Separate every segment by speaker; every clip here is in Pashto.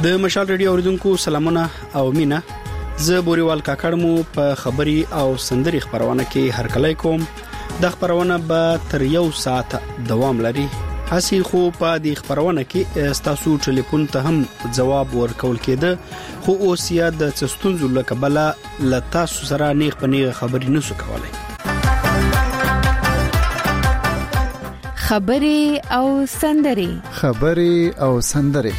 Speaker 1: د مشال ریډیو اوریدونکو سلامونه او مینا، زه بوريوال کاکړ مو په خبري او سندري خبرونه کې هرکلی کوم. د خبرونه به تر 1 ساعت دوام لري. هسي خو په دې خبرونه کې تاسو ټلیفون ته هم جواب ورکول کېده، خو اوس یا د څستونزو لکبله لتا سره نیغ پنیغه خبري نسو کولای.
Speaker 2: خبري او سندري،
Speaker 3: خبري او سندري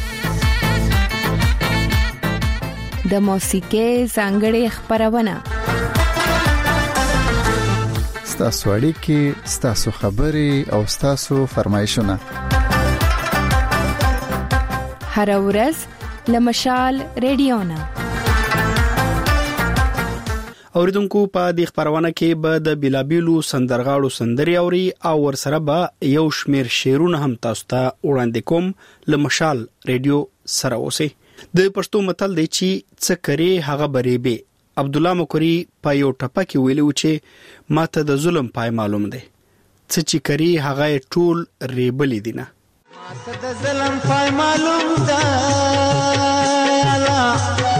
Speaker 2: د موسیقۍ ځانګړې خبرونه،
Speaker 3: ستاسو اړیکې، ستاسو خبري او ستاسو فرمایشونه
Speaker 2: هر ورځ لمشال ریډیو نه.
Speaker 1: اوریدونکو په دې خبرونه کې به د بلابلو سندرغاړو سندري اوري او ورسره به یو شمیر شعرونه هم تاسو ته وړاندې کوم. لمشال ریډیو سره اوسئ. د پښتو متل دی چې څه کوي هغه بری به. عبد الله مکری په یو ټپه کې ویلو چې ماته د ظلم پای معلوم دی، څه چې کوي هغه ټول ریبل دي نه.
Speaker 4: ماته د ظلم پای معلوم ده الله،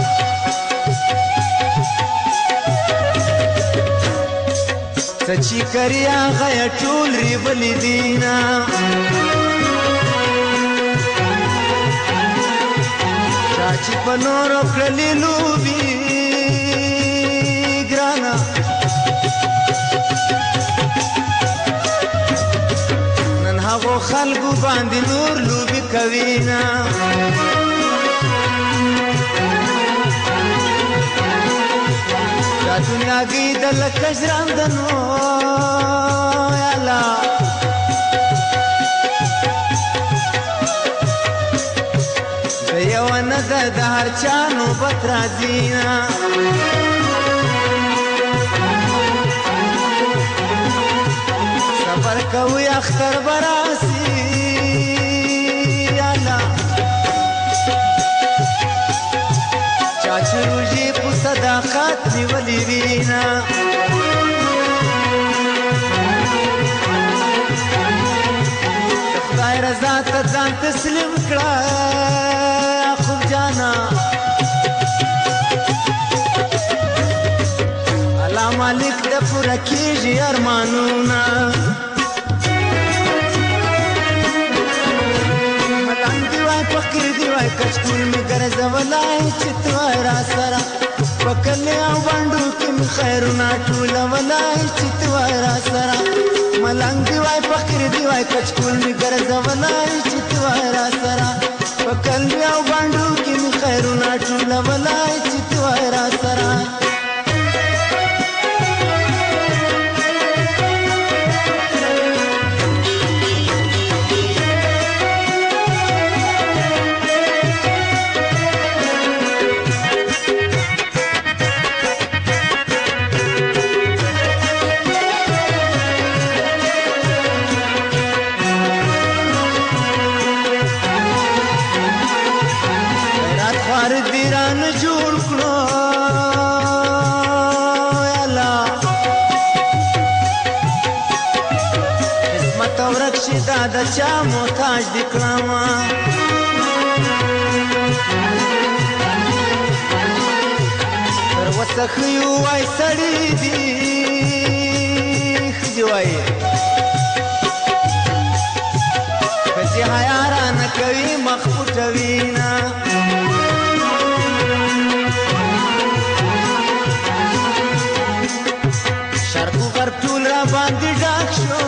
Speaker 4: څه چې کوي هغه ټول ریبل دي نه. چې په نورو کړلې لوبي ګرانا، نن هغو خلکو باندې نور لوبي کوي نه. دا دنیا کې د لکه ژرندنو یالا، یو نه د هر چا نوبت راځي نه. صبر کوي اختر براسي یالا، چا چې روژې په صداقت نیولې وي نه. د خدای رضا ته ځان تسلیم کړه جانا، الله مالک د پوره کیږي ارمانونه. ملنګ دی وای فقیر دی وای کچکول می ګرځولای چې تو را سره پکلې او باندې کې می خیرونه ټولولای چې تو را سره. ملنګ دی وای فقیر دی وای کچکول می ګرځولای چې تو را سره پکلې او باندې خیرونه ټولولای چې تو را سره. دا چا محتاج دی کړما، تر وسخیو وای سړی دی خدي وای کچې حیا نه کوي مخ پټوي نه. شرکو پر ټول را باندې ډاک شو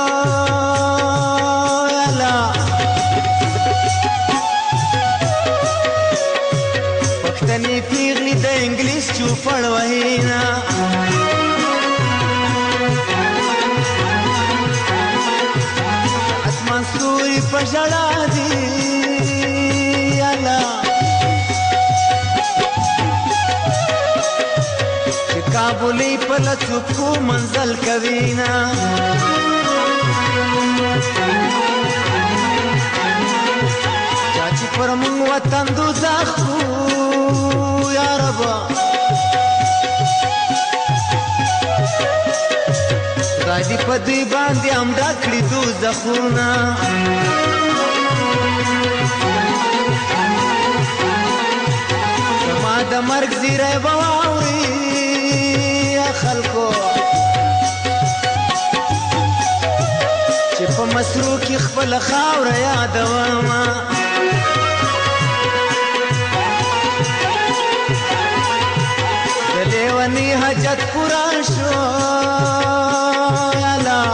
Speaker 4: پیغلی د انګلیس چوپړ وهینا. اسمان ستوري په ژړا دي الله، چې کابلې په لڅوکو منزل کوي نه. چا چې پر موږ وطن دوزخ یا رب، خدای دې په دې باندې هم ډکړي دوزخونه. د مرګ زیره بواوري خلکو چې په مسرو کې خپل خاوره یادوما د لیونی حاجت پورا شو یالا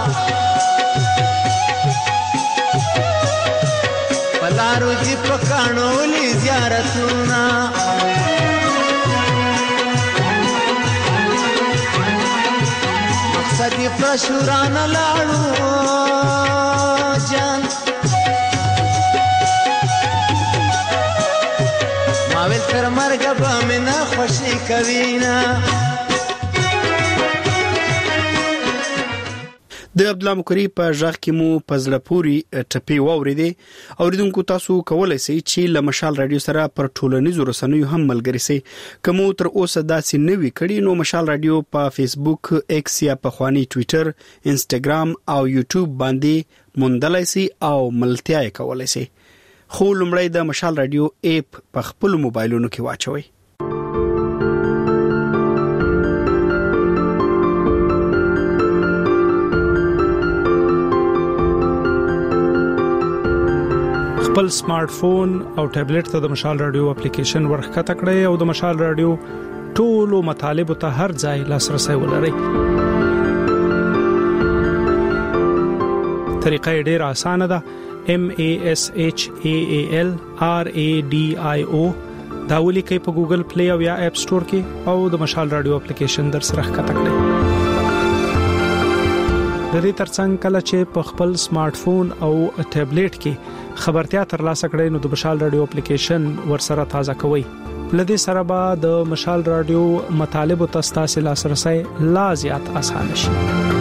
Speaker 4: پلارو جی پکانو لی زیارتونا مقصدی پرشوران لاړو جان ماویل تر مرګ به مې نه خوشي کوینا
Speaker 1: د عبد الله مکری په ژغ کې مو پزله پوری ټپی واوریدي اوریدونکو تاسو کولای شئ چې له مشال رادیو سره پر ټولنیزو رسنیو هم ملګری شئ کوم تر اوسه داسې نوي کړي نو مشال رادیو په فیسبوک ایکس یا په خواني ټوئیټر انستګرام او یوټیوب باندې موندلای شئ او ملتیا کولای شئ خو لمړی د مشال رادیو اپ په خپل موبایلونو کې واچوئ
Speaker 5: خپل سمارټ فون او ټابلیټ ته د مشال رادیو اپلیکیشن ورخکته کړئ او د مشال رادیو ټولو مطالب ته هر ځای لاسرسي ولرئ. طریقه ډېره اسانه ده. MASHAAL RADIO دا ولیکئ په ګوګل پلی او یا اپ سٹور کې او د مشال رادیو اپلیکیشن در سره ښکته کړئ. د دې ترڅنګ کله چې په خپل سمارټ فون او ټابلیټ کې خبرتیا ترلاسه کړئ نو د مشال رادیو اپلیکیشن ورسره تازه کوئ. لدې سره به د مشال رادیو مطالب او تاسو لاسرسي لا زیات اسانه شي.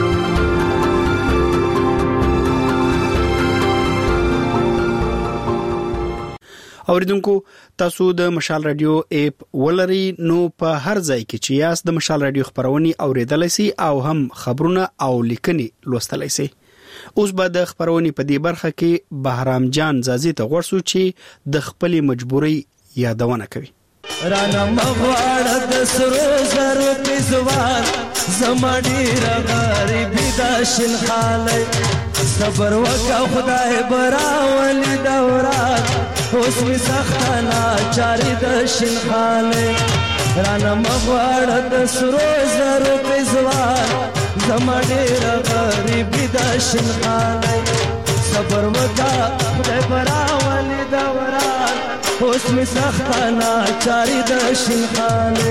Speaker 5: اوریدونکو تاسو د مشال رادیو اپ ولري نو په هر ځای کې چې یاست د مشال رادیو خبرونه اوریدلای شئ او هم خبرونه او لیکنې لوستلای شئ. اوس به د خبرونه په دې برخه کې بهرام جان زازي ته ورسو چې د خپل مجبوري یادونه کوي.
Speaker 6: رانا مغواړه د سرو زرو پېزوان زماډي غریبي د شل حالي صبر وکا خدای براولي دوران اوس می سختانا چاري د شل حالي رانا مغواړه د سرو زرو پېزوان زماډي غریبي د شل حالي صبر وکا خدای براولي دوران اوس می سختانا چاري د شل حالي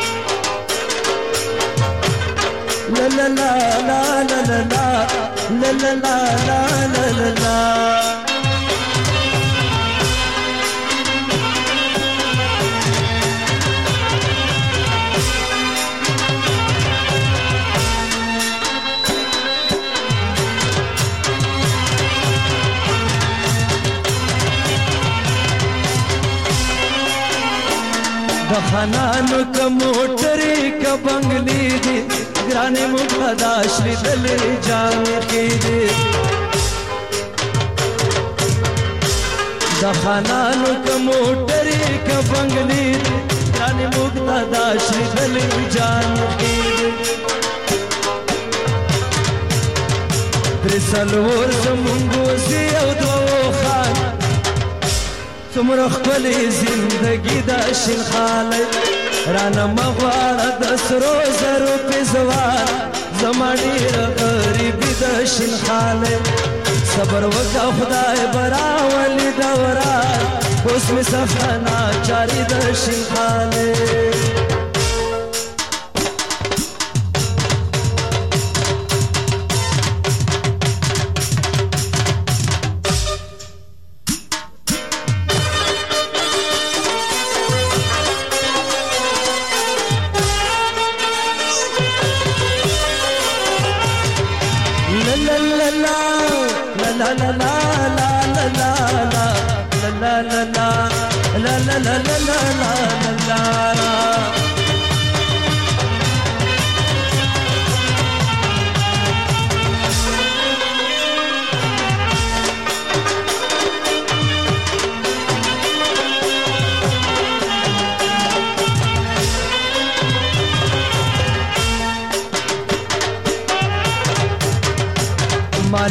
Speaker 6: لا لا لا لا لا لا لا لا لا لا لا لا د خانانو ک موټرې ک بنگلې دي ګرانې مقتدا شری دل جان کې دي د خانانو ک موټرې ک بنگلې دي ګرانې مقتدا شری دل جان کې دي درسلور زمونږ سي او دوه خان تمر خپل زندگی دا شل خاله رانا مغواړه د سرو زرو پېزوان زماډي غریبي د شل خاله صبر وکا خدای براولي دوران اوس می سختانا چاري د شل خاله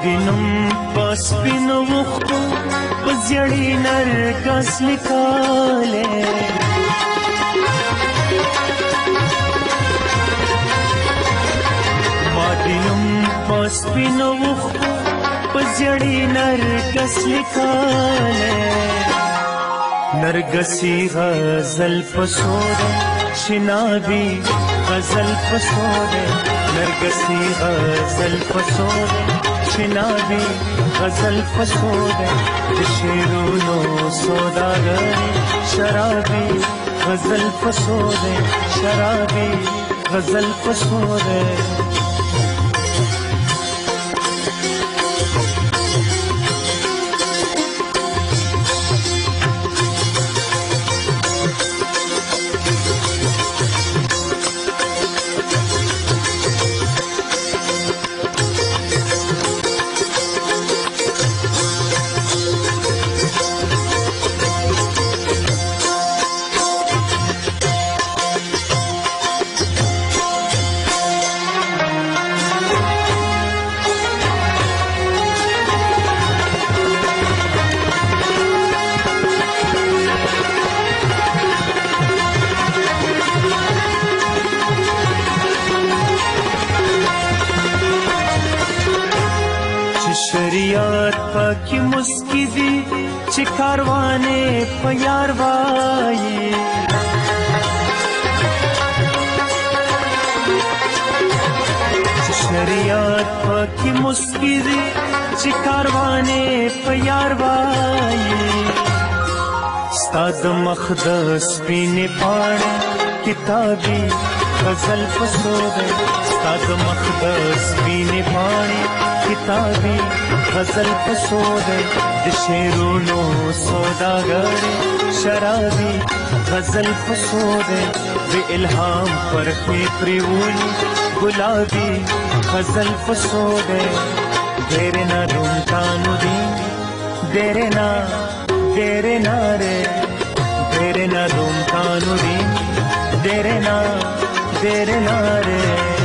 Speaker 7: دینم پس پینو وختو بزیړی نرګس لیکاله ما دینم پس پینو وختو بزیړی نرګس لیکاله نرګسی غزل پسوده شنابی غزل پسوده نرګسی غزل پسوده شنابی غزل پسوده شیرونو سوداګر شرابی غزل پسوده شرابی غزل پسوده شریعت پاکی مسکی دی چه کاروانه پیار وایی شریعت پاکی مسکی دی چه کاروانه پیار وایی ستاد مخدس پینه پاڑه کتابی غزل پسوده ستاد مخدس پینه پاڑه کتابی غزل پسوده د شیرونو سوداګر شرابی غزل پسوده د الهام پرخې پریولی گلابی غزل پسوده دیره نا رومتانو دی دیره نا رے دیره نا رومتانو دی دیره نا رے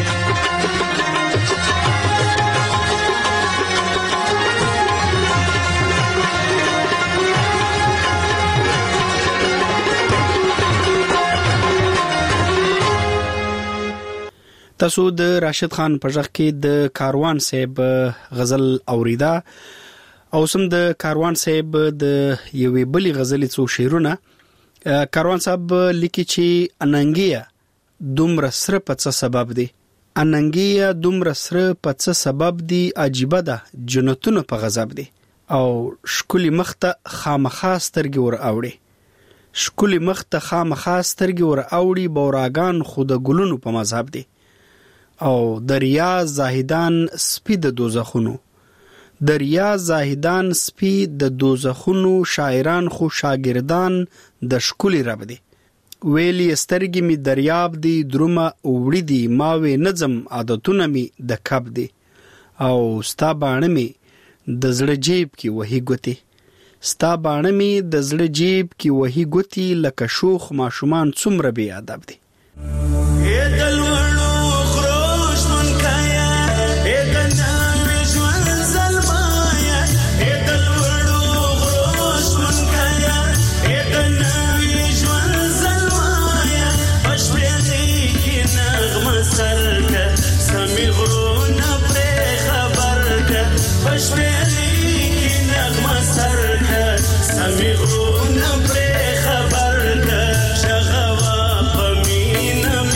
Speaker 1: تاسو د راشد خان په ځخ کې د کاروان صاحب غزل اوریدا او سم د کاروان صاحب د یوې بلی غزلې څو شعرونه کاروان صاحب لیکي چې اننګیا دومره سره په څه سبب دی اننګیا دومره سره په څه سبب دی عجیبه ده جنتونه په غضب دی او شکلی مخته خامخا سترګې ور اوړي شکلی مخته خامخا سترګې ور اوړي بوراګان خود ګلونو په مذهب دی او دریا زاهدان سپی د دوزخونو دریا زاهدان سپی د دوزخونو شاعران خو شاګردان د شکلی رب دی ویلی سترګې می دریاب دی درومه وړي دی ماوي نظم عادتونه می د کب دی او ستا باڼه می د زړه جیب کې وਹੀ ګوتی ستا باڼه می د زړه جیب کې وਹੀ ګوتی لکه شوخ ماشومان څومره بی ادب دی
Speaker 8: خبر ده شغوا په مين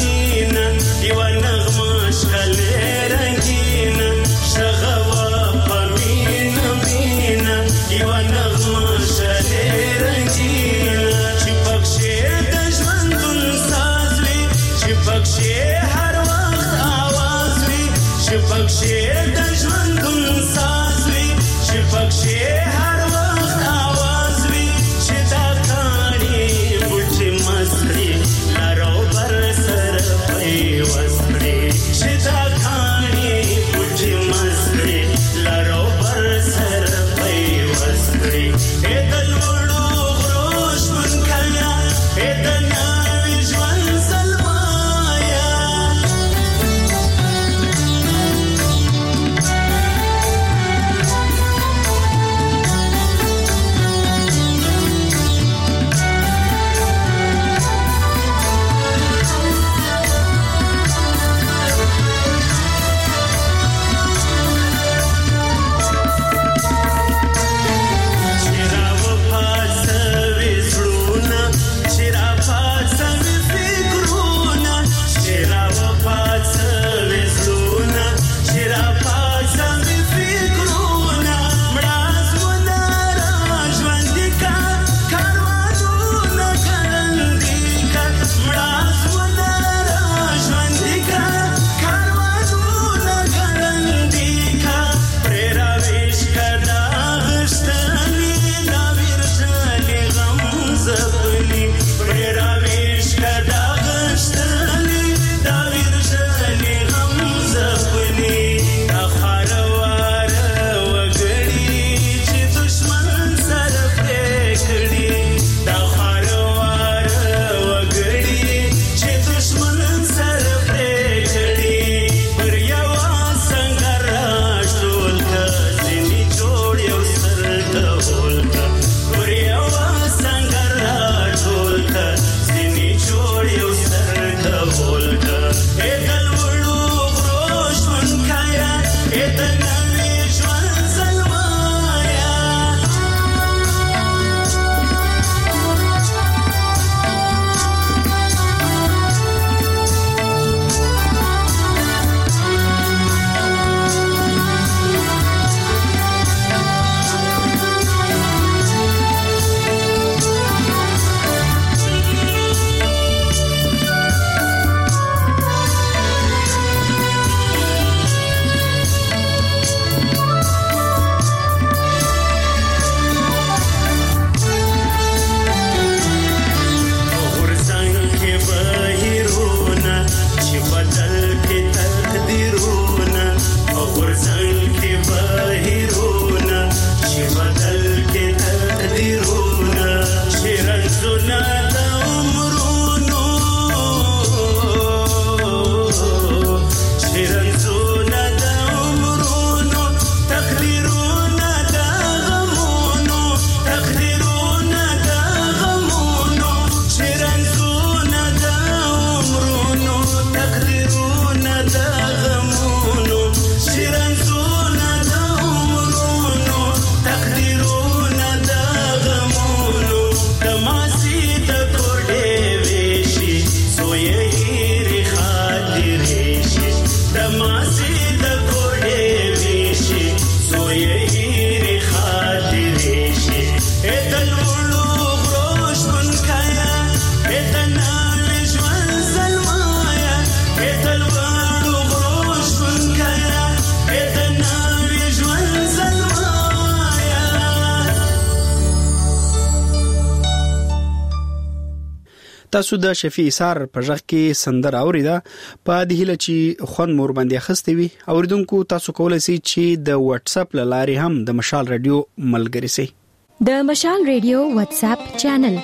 Speaker 1: تاسو د شفیع سار په ژغ کې سندر اوریدا په د هله چې خون مور باندې خسته وي اوریدونکو تاسو کولای شئ چې د واتس اپ لارې هم د مشال رادیو ملګری شئ.
Speaker 8: د مشال رادیو واتس اپ چینل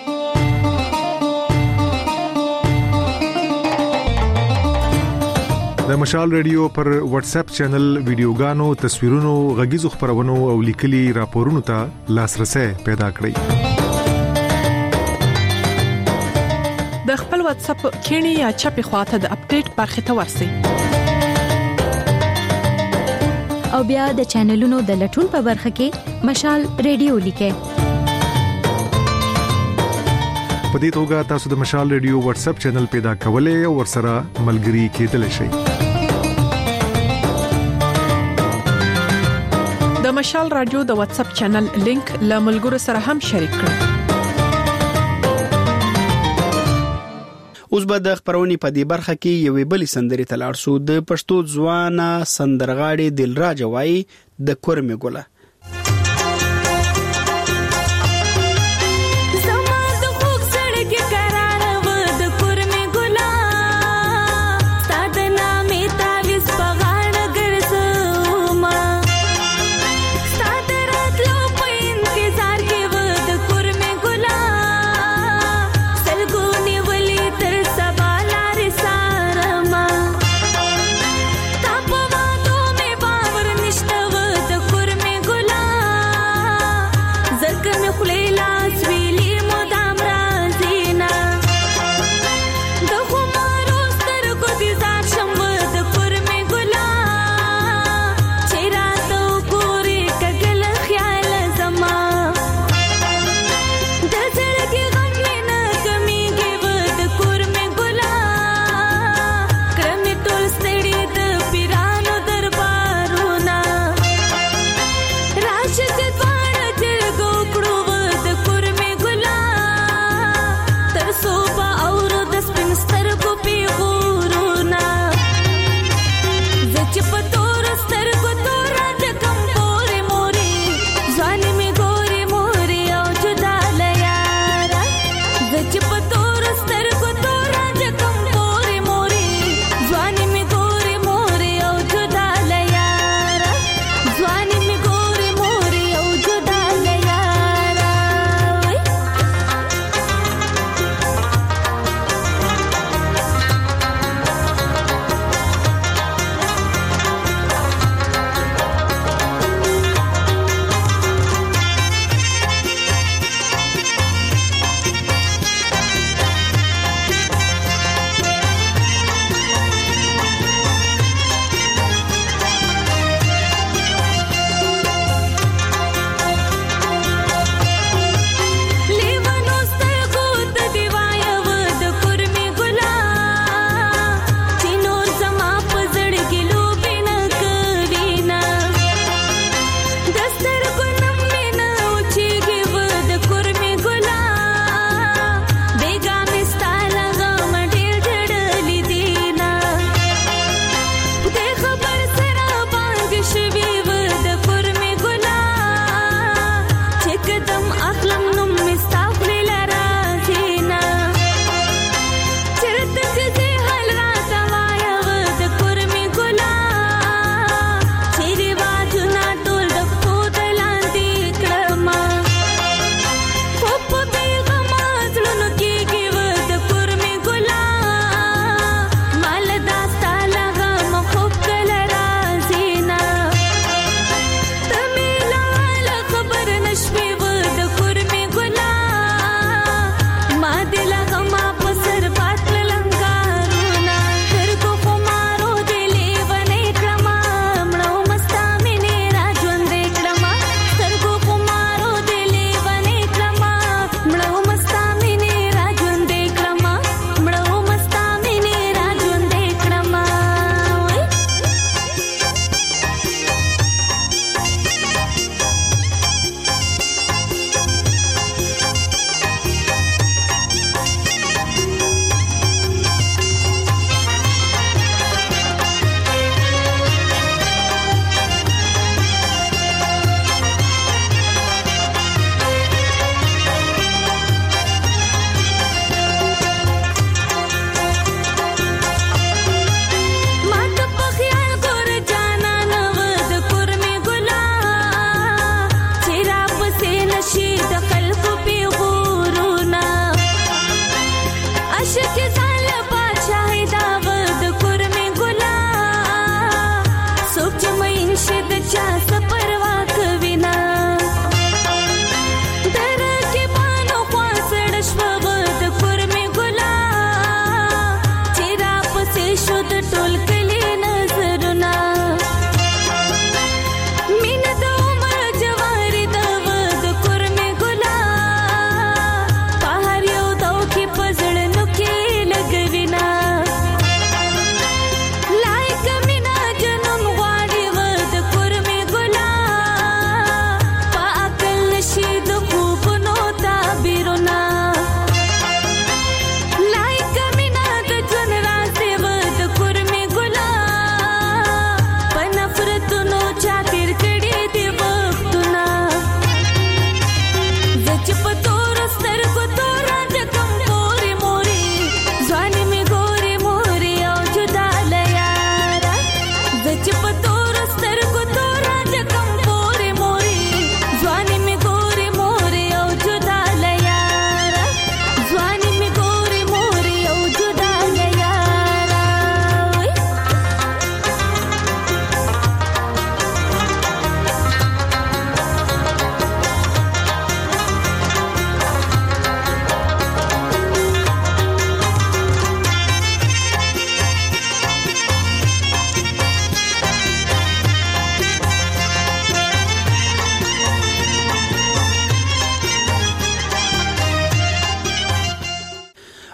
Speaker 9: د مشال رادیو پر واتس اپ چینل ویډیوګانو تصویرونو غږیزو خبرونو او لیکلي راپورونو ته لاسرسي پیدا کړئ.
Speaker 10: د خپل واتس اپ کینی یا چپی خواته د اپډیټ برخه ته ورسئ
Speaker 8: او بیا د چینلونو د لټون په برخه کې مشال رادیو لیکئ.
Speaker 9: په دې توګه تاسو د مشال رادیو واتس اپ چینل پیدا کولای او ورسره ملګري کېدلی شئ.
Speaker 10: د مشال رادیو د واتس اپ چینل لینک له ملګرو سره هم شریک کړئ.
Speaker 1: اوس به د خبرونې په دې برخه کې یوې بلې سندرې ته لاړ شو. د پښتو ځوانه سندرغاړي دلراج وای د کورمه ګله
Speaker 11: Go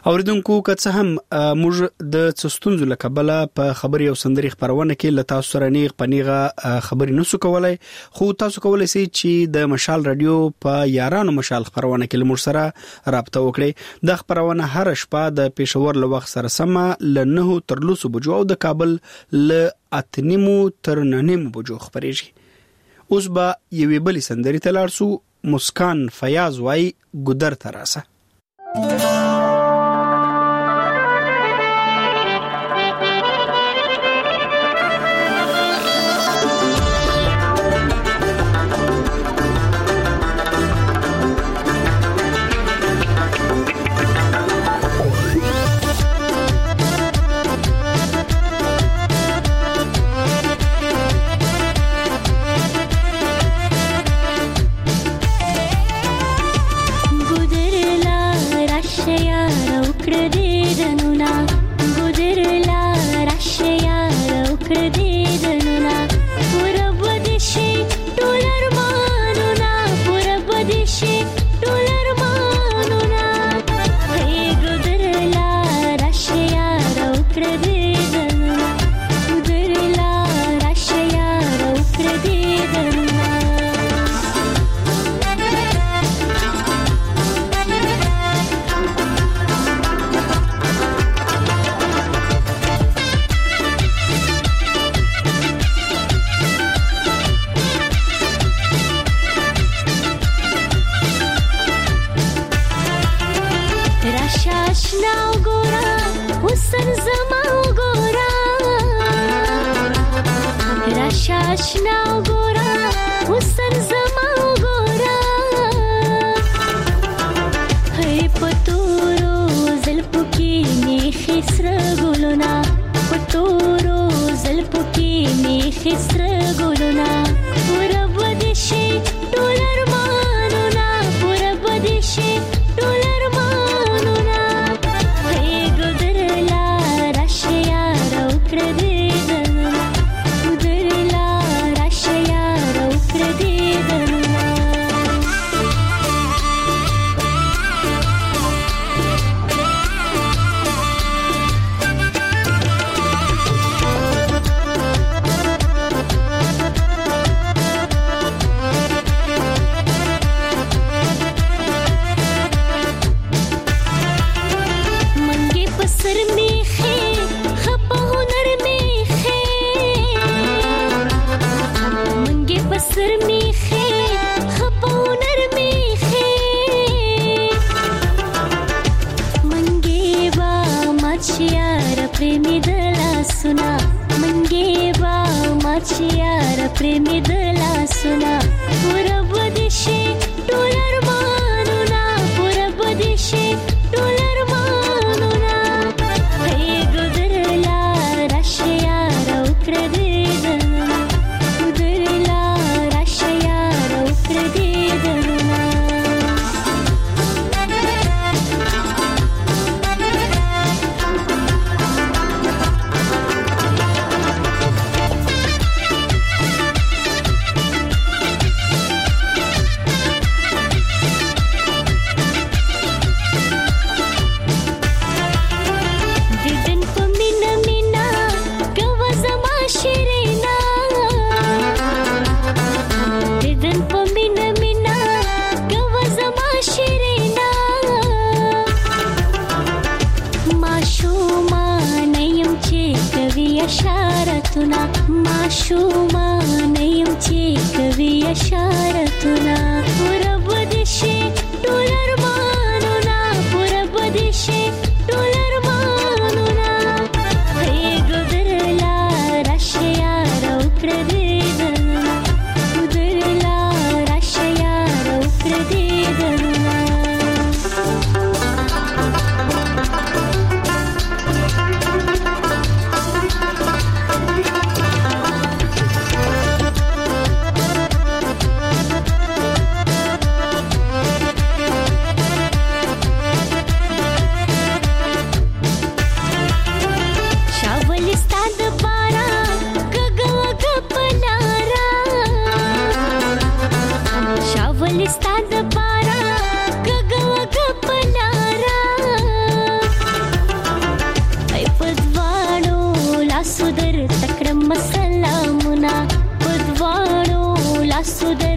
Speaker 1: اوریدونکو که څه هم موږ د څستونزو لکبله په خبري او سندري خبرونه کې لتا سره نیغ پنیغه خبري نسو کولای، خو تاسو کولای شئ چې د مشال رادیو په یارانو مشال خبرونه کې لمر سره رابطه وکړئ. د خبرونه هر شپه د پېښور له وخت سره سم ل 9 تر 10 بجو او د کابل ل 8 تر 9 بجو خبريږي. اوس به یوې بلې سندري ته لاړ سو. مسکان فیاض وای ګدر تراسه.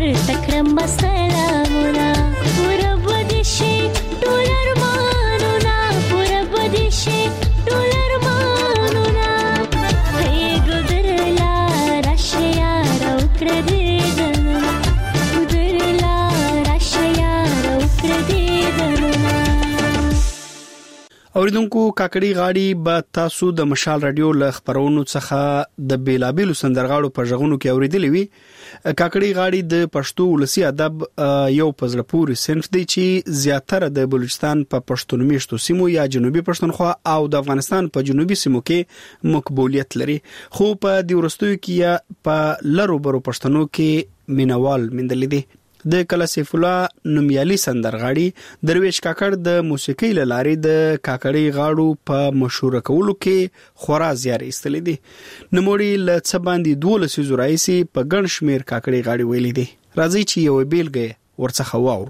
Speaker 11: تکرم سلامونه پورا بدشي ټول ارمانونه پورا بدشي ټول ارمانونه هي ګدرلا راشیا روکړ دې دنه ګدرلا راشیا روکړ دې دنه.
Speaker 1: اوریدونکو کاکړي غاړي به تاسو د مشال رادیو ل خبرونو څخه د بیلابیلو سندرغاړو په ژغونو کې اوریدلې وي. کاکړي غاړي د پښتو ولسی ادب یو پزړه پورې صنف دی چې زیاتره د بلوچستان په پښتون میشتو سیمو یا جنوبي پښتونخوا او د افغانستان په جنوبي سیمو کې مقبولیت لري، خو په دې ورستیو کې یا په لرو برو پښتنو کې مینوال مندل دي. د کلا سیف الله نومیالي سندرغاړي درویش کاکړ د موسیقۍ لارې د کاکړي غاړو په مشهور کولو کې خورا زیار ایستل دي. نموړي ل څه باندې 12 زورایسي په ګڼ شمیر کاکړي غاړي ویلي دي. راځي چې یو بیلګه ورڅخه واورو.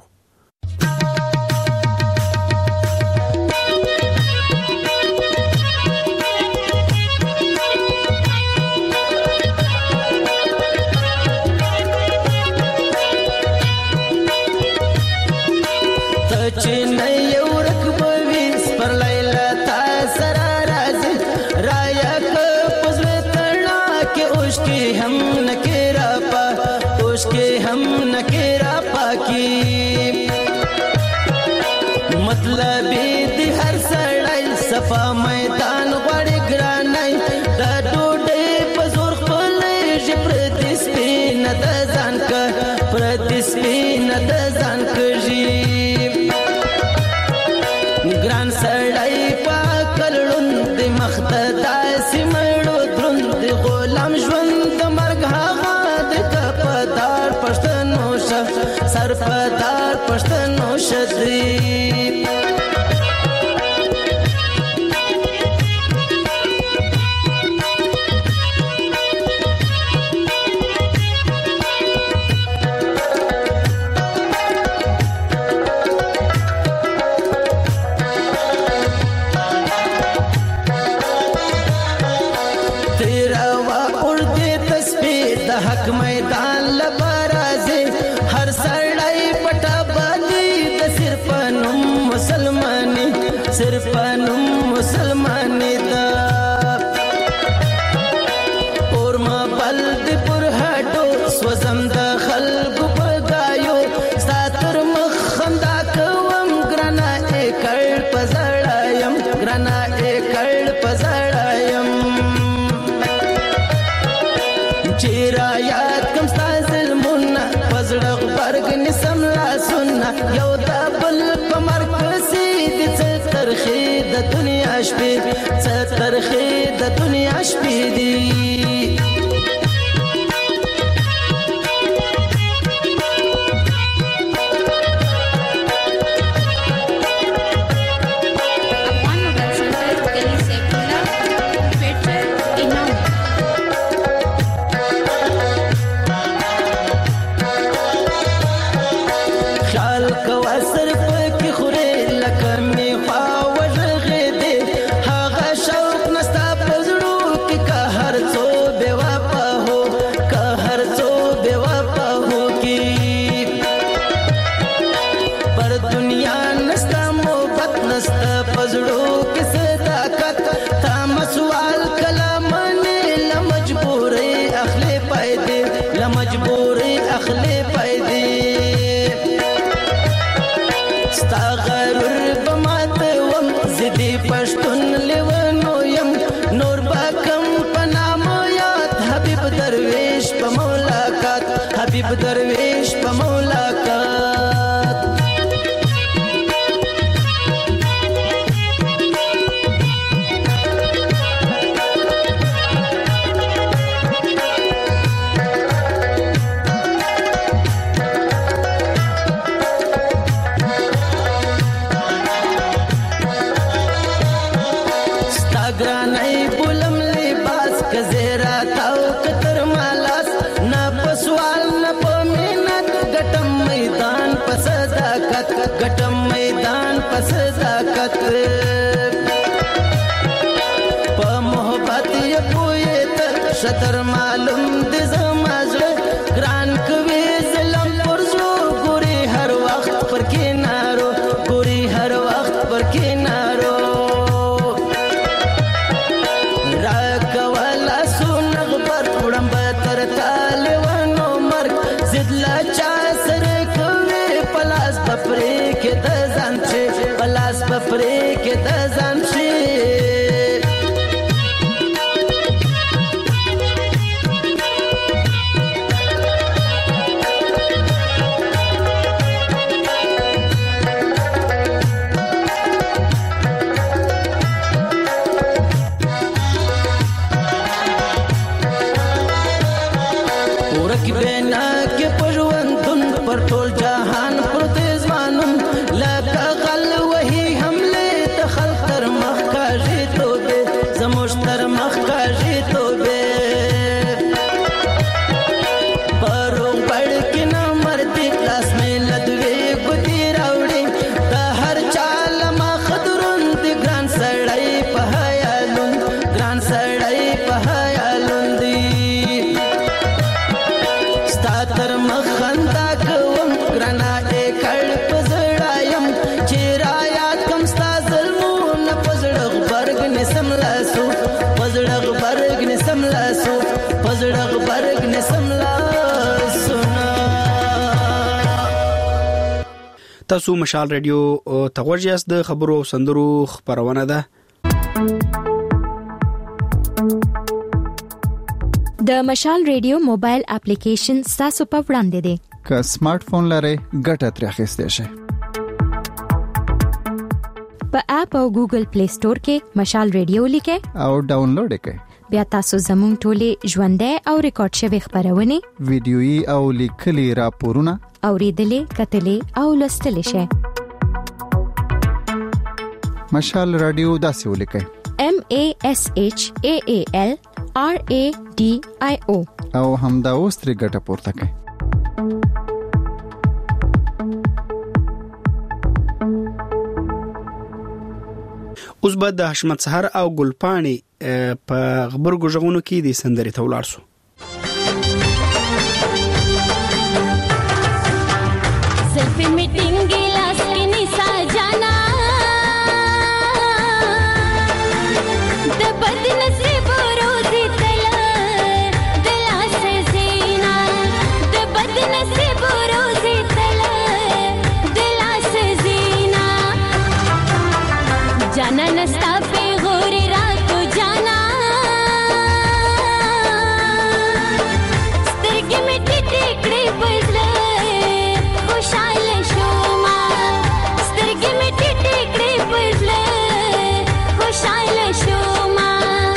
Speaker 6: میدان غړي ګرانای د ډوډۍ په زور خپل ژپرتي سپین د ځان ک پرتي سپین د ځان کږي ګران سړی په کلړون د مخته سیمړو دروند غلام ژوند د مرګ هغه د کپدار پښتنو شه سرپدار پښتنو شدري ترخی د دنیا شپې دي درویش په ملاقات ستاګرانای بولم لباس کزیرا تاو کتر مالاس نا پسوال ګټم میدان پس صداقت په محبت یې پوهې ته شتر معلوم دې زما زړه ګران کوي ظلم پزړه برګ نسم لار سنا.
Speaker 1: تاسو مشال رادیو تغوجیاس د خبرو سندرو خبرونه ده.
Speaker 8: د مشال رادیو موبایل اپلیکیشن تاسو په وړاندې دی.
Speaker 3: که سمارټ فون لرئ ګټه ترې اخیستئ شئ.
Speaker 8: په اپ او ګوګل پلی سٹور کې مشال رادیو لیکئ
Speaker 3: او ډاونلوډ کړئ.
Speaker 8: بیا تاسو زموږ ټولې ژوندۍ او ریکارډ شوی خبرونه
Speaker 3: ویډیويي او لیکلي راپورونه
Speaker 8: اوریدلې کتلې او لوستلې شئ.
Speaker 3: مشال رادیو داسې ولیکئ
Speaker 8: MASHAALRADIO
Speaker 3: او همدا اوس ترې ګټه پورته کړئ.
Speaker 1: اوس به د حشمت سحر او ګلپانی په خبرګو ژغونو کې د سندرې ته ولاړ شو.
Speaker 11: सेल्फी मीटिंग गिलास की निशा जाना द बदनसीब रोजी तला दिला से जीना द बदनसीब रोजी तला दिला से जीना जाना नस्ता पे गोरी रात को जाना स्तिरगी में टिकड़ी बजले खुशाल शोमा स्तिरगी में टिकड़ी बजले खुशाल शोमा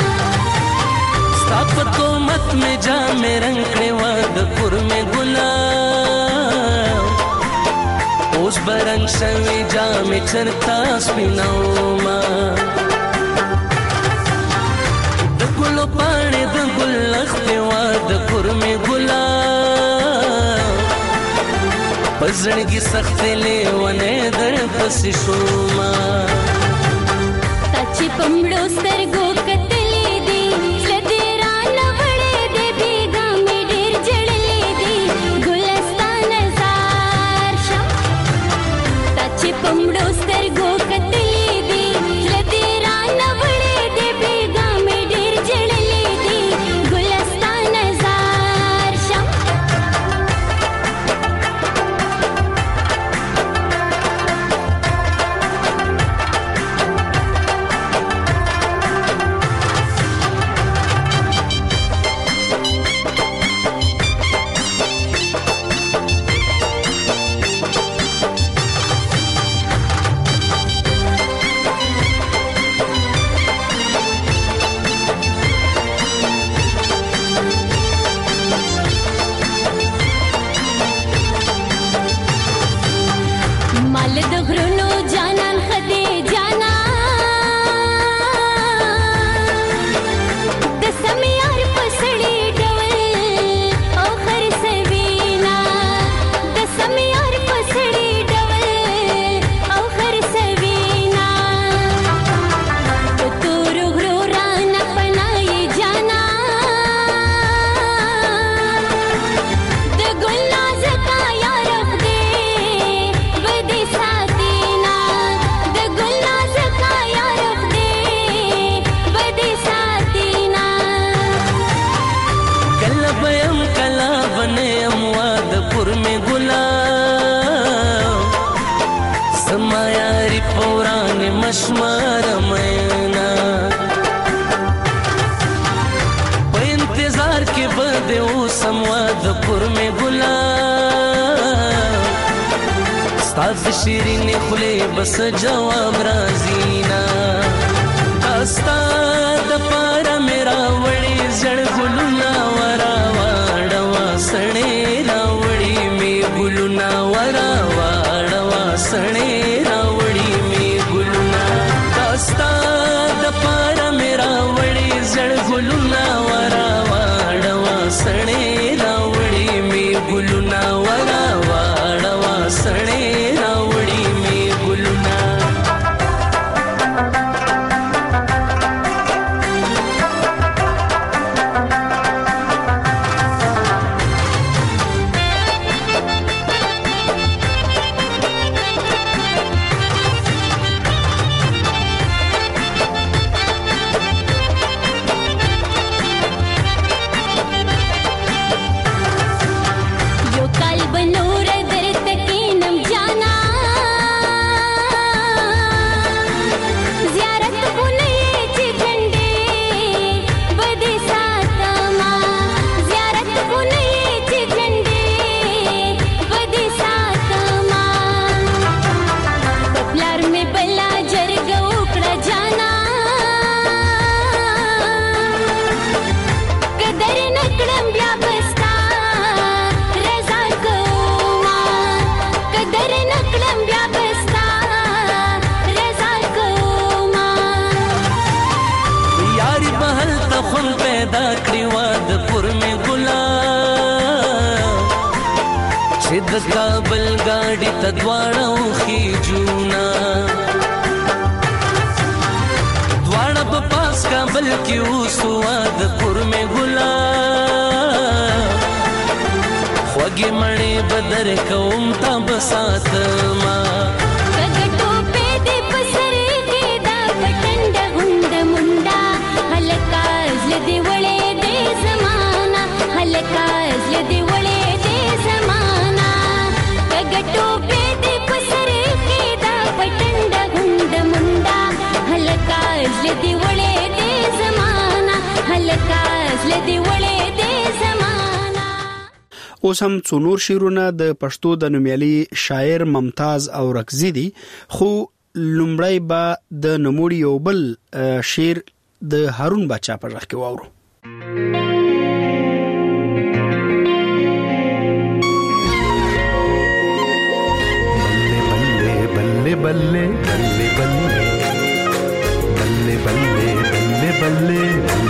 Speaker 6: स्ताप तो मत में जा में रंग वादपुर में गुलाब उस बरंग सवी जा में चरता स्पिनौमा द गुलो पाने द गुलख्ते वादपुर में गुलाब पजड़गी सख्त ले वने दर पस शोमा
Speaker 11: ताची पमड़ो सरगो कतले दी सदेरा नवड़े दे बेगा में डेर जड़ले दी गुलस्तान जार शम ताची पमड़ो सरगो कतले दी सदेरा नवड़े दे बेगा में डेर जड़ले दी गुलस्तान जार शम माल د غرونو جانان خدي جانا د سميار پسړي ډول او خر سوينا د سميار پسړي ډول او خر سوينا تور غرو رانا پناي جانا د ګل ناز کا یار خدي بدي ساتينا د ګل ناز کا یار خدي بدي ساتينا
Speaker 6: کلا بیم کلا بنے اموادپور میں گلاب سمایاری پوران مشمار مینا پا انتظار کے بدے او سموادپور میں گلاب ستاز شیرین خلے بس جواب رازینا داستا دپارا میرا وڑی زڑ گلونا ورا واڑوا سڑے راوڑی میں گلونا ورا واڑوا سڑے راوڑی میں گلونا داستا دپارا میرا وڑی زڑ گلونا ورا واڑوا سڑے راوڑی میں گلونا ورا واڑوا سڑے راوڑی میں گلونا
Speaker 11: نکړم بیا بستا رضا کوما قدر نکړم بیا بستا رضا کوما
Speaker 6: یاری بهل تخم پیدا کړی واد پر می ګلا چې د کابل گاډي تدواړو خېجونا دواړه په پاس کابل کې اوسواد پر می ګلا خوږې مړې بدر کوم تا بسات ما
Speaker 11: کګټو په دې پسرې کې دا پټنډ غوند منډا هلکا زل دی وړې دې زمانہ هلکا زل دی وړې دې زمانہ کګټو په دې پسرې کې دا پټنډ غوند منډا هلکا زل دی وړې دې زمانہ هلکا زل دی وړې دې زمانہ.
Speaker 1: اوس هم څو نور شعرونه د پښتو د نومیالي شاعر ممتاز او رکزي دي خو لومړی به د نموړي یو بل شعر د هارون بچا په ژغ کې واورو.
Speaker 7: बल्ले बल्ले बल्ले बल्ले बल्ले बल्ले बल्ले बल्ले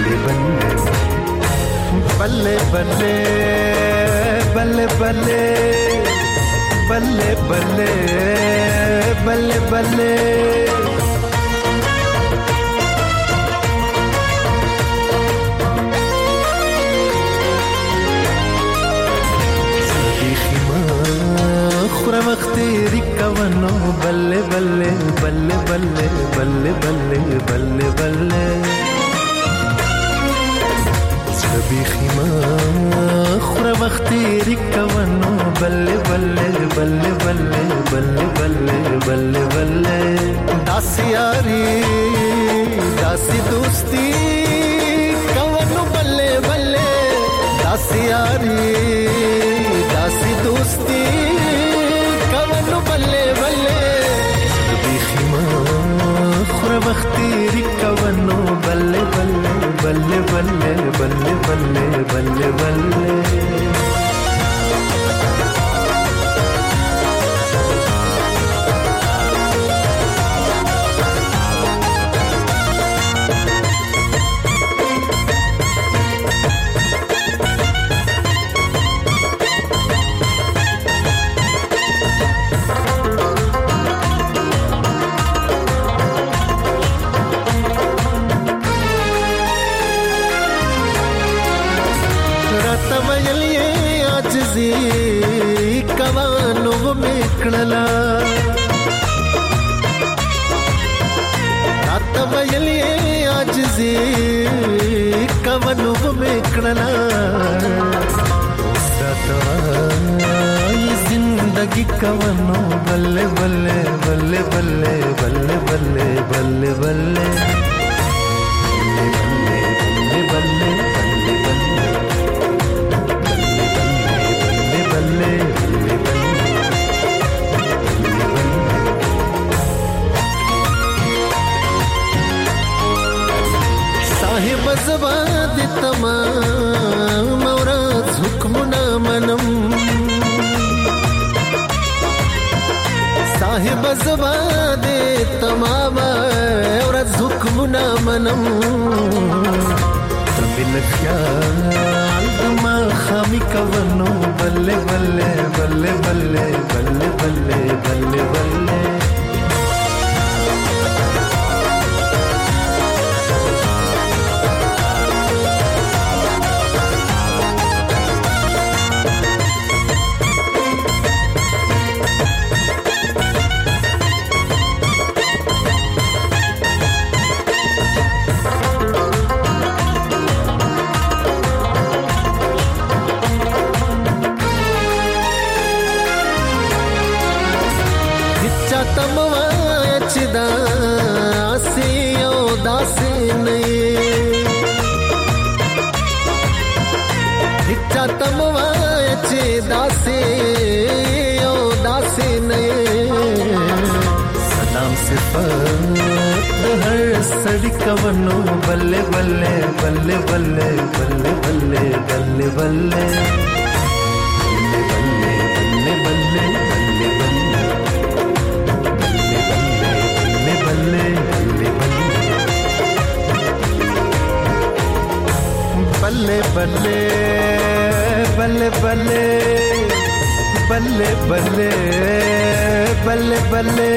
Speaker 7: बल्ले बल्ले बल्ले बल्ले बल्ले बल्ले बल्ले बल्ले خورا مختیری کوانو بلے بلے بلے بلے بلے بلے بلے بلے سبی خیما خورا مختیری کوانو بلے بلے بلے بلے بلے بلے بلے بلے داسی یاری داسی دوستی کوانو بلے بلے داسی یاری داسی دوستی بلے بلے بیخیما خورا بختیری کوانو بلے بلے بلے بلے بلے بلے بلے بلے کوانو میکړلا راته ویلې عاجزي کوانو میکړلا ساته زندگی کوانو بلے بلے بلے بلے بلے بلے بلے بلے زباد تمام اورات حکمنا منم صاحب زباد تمام اورات حکمنا منم تبل خیال دما خامی کوانو بلے بلے بلے بلے بلے بلے بلے بلے सड़ी कवनो बल्ले बल्ले बल्ले बल्ले बल्ले बल्ले बल्ले बल्ले बल्ले बल्ले बल्ले बल्ले बल्ले बल्ले बल्ले बल्ले बल्ले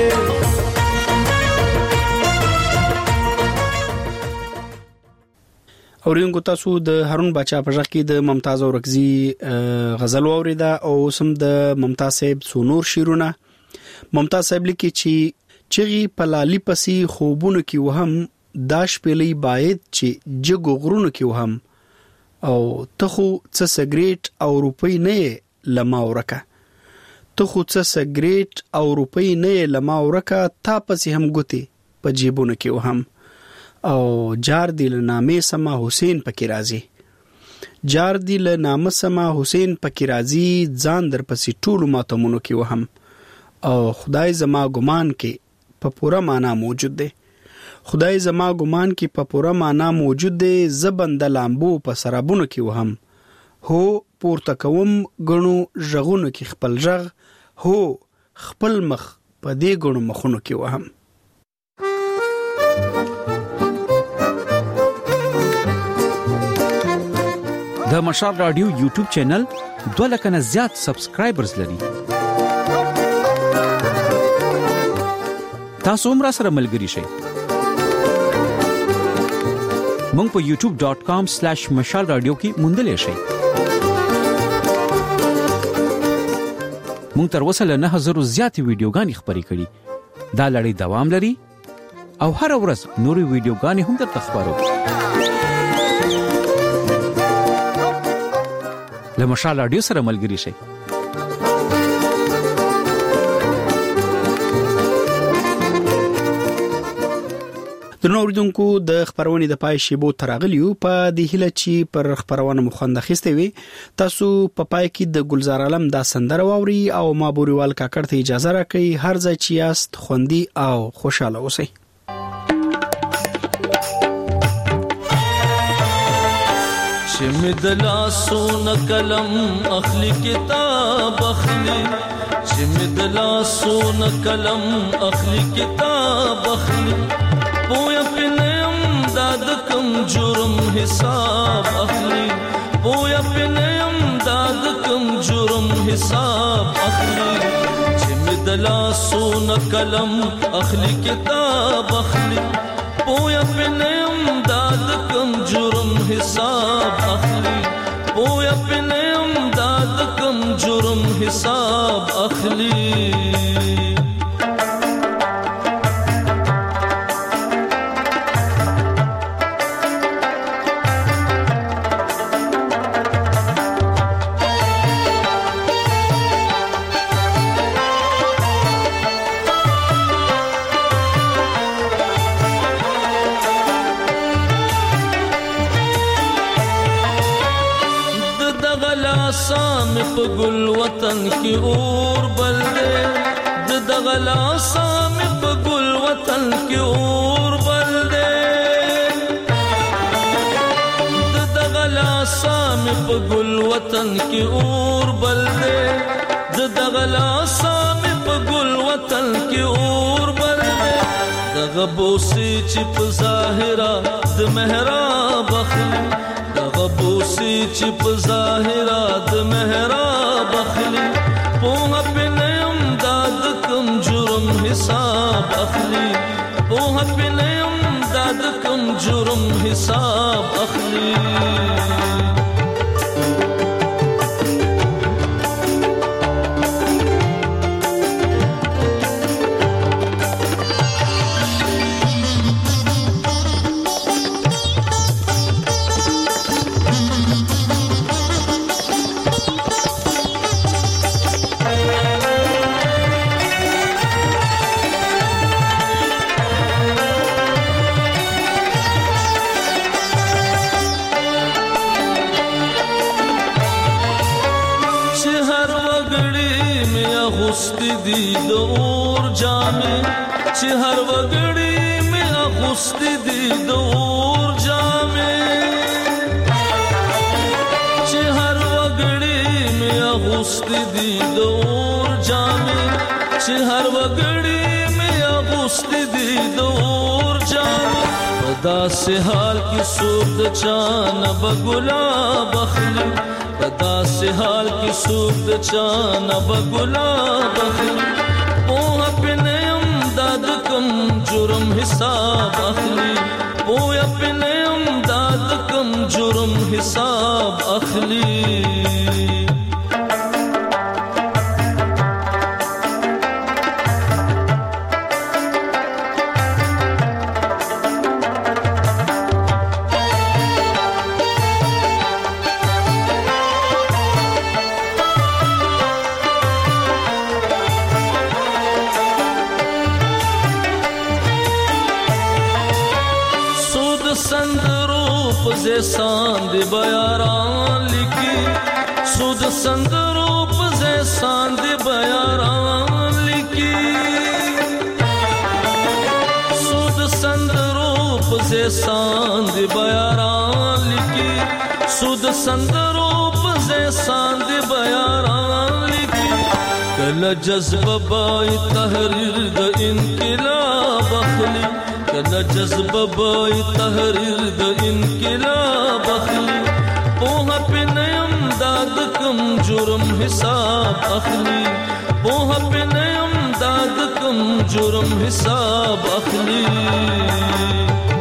Speaker 1: اورینګو تاسو د هارون بچا په ځکه د ممتاز اورکزي غزل اوریدا او سم د ممتاز صاحب سونور شیرونه ممتاز صاحب لیکي چې پلالي پسي خوبونه کې وهم داش پلی باید چې جګو غرونو کې وهم او تخو څه سګریټ او روپۍ نه لما ورکه تخو څه سګریټ او روپۍ نه لما ورکه تا پسي هم ګوتي په جیبونو کې وهم او جار دی له نامه سما حسین پکې راځي جار دی له نامه سما حسین پکې راځي ځان در پسې ټول ماتمونو کې وهم او خدای زما ګمان کې په پورا معنا موجود دی خدای زما ګمان کې په پورا معنا موجود دی زبند لامبو په سرابونو کې وهم هو پورته کوم غنو ژغونو کې خپل ژغ هو خپل مخ په دې غنو مخونو کې وهم
Speaker 12: د مشال رادیو یوټیوب چینل 2 لک نه زیات سبسکرایبرز لري تاسو هم را سره ملګری شئ مونږ په youtube.com/mashalradio کې موندل شئ مونږ تر اوسه له 9000 زیات ویډیوګانې خبرې کړې دا لړۍ دوام لري او هر ورځ نوري ویډیوګانې هم درته خبرو له مشال رادیو سره ملګری شئ
Speaker 1: د نوردونکو د خبرونې د پای شیبو تراغلیو په د هله چی پر خبرونه مخنده خسته وي تاسو په پای کې د گلزار عالم د سندره ووري او ما بوريوال کاکړ ته اجازه راکړي هر ځای چې یاست خوندي او خوشاله اوسئ
Speaker 6: شمدلا سون قلم اخلی کتاب اخلی شمدلا سون قلم اخلی کتاب اخلی پویا پنیم داد کم جرم حساب اخلی پویا پنیم داد کم جرم حساب اخلی شمدلا سون قلم اخلی کتاب اخلی پویا پنیم داد کم جرم حساب اخلی پویا پنیم داد کم جرم حساب اخلی په ګل وطن کې اور بل دے د دغلا سام په ګل وطن کې اور بل دے د دغلا سام په ګل وطن کې اور بل دے د دغلا سام په ګل وطن کې اور بل دے دغه بوسي چې په ظاهرا د محراب اخلي غبوسی چې په ظاهرا د محراب اخلي په پنیم داد کم جرم حساب اخلي په پنیم داد کم جرم حساب اخلي دی د اور جامې چې هر وګړي مې اغوستې دي د اور جامې
Speaker 13: اغوستې دي د اور جامې چې هر وګړي مې اغوستې دي د اور جامې په داسې حال کې څوک د چا نه به ګلاب اخلي په داسې حال کې څوک د چا نه به ګلاب اخلي پوهه پې نه یم دا د کوم جرم حساب اخلي پوهه پې نه یم دا د کوم جرم حساب اخلي زیسان دی بیاران لکی سود سندرو په زیسان دی بیاران لکی سود سندرو په زیسان دی بیاران لکی سود سندرو په زیسان دی بیاران لکی کله جذبه بای تحریر د انقلاب اخلي کله جذبه بای تحریر د انقلاب اخلي پوهه پې نه یم دا د کوم جرم حساب اخلي پوهه پې نه یم دا د کوم جرم حساب اخلي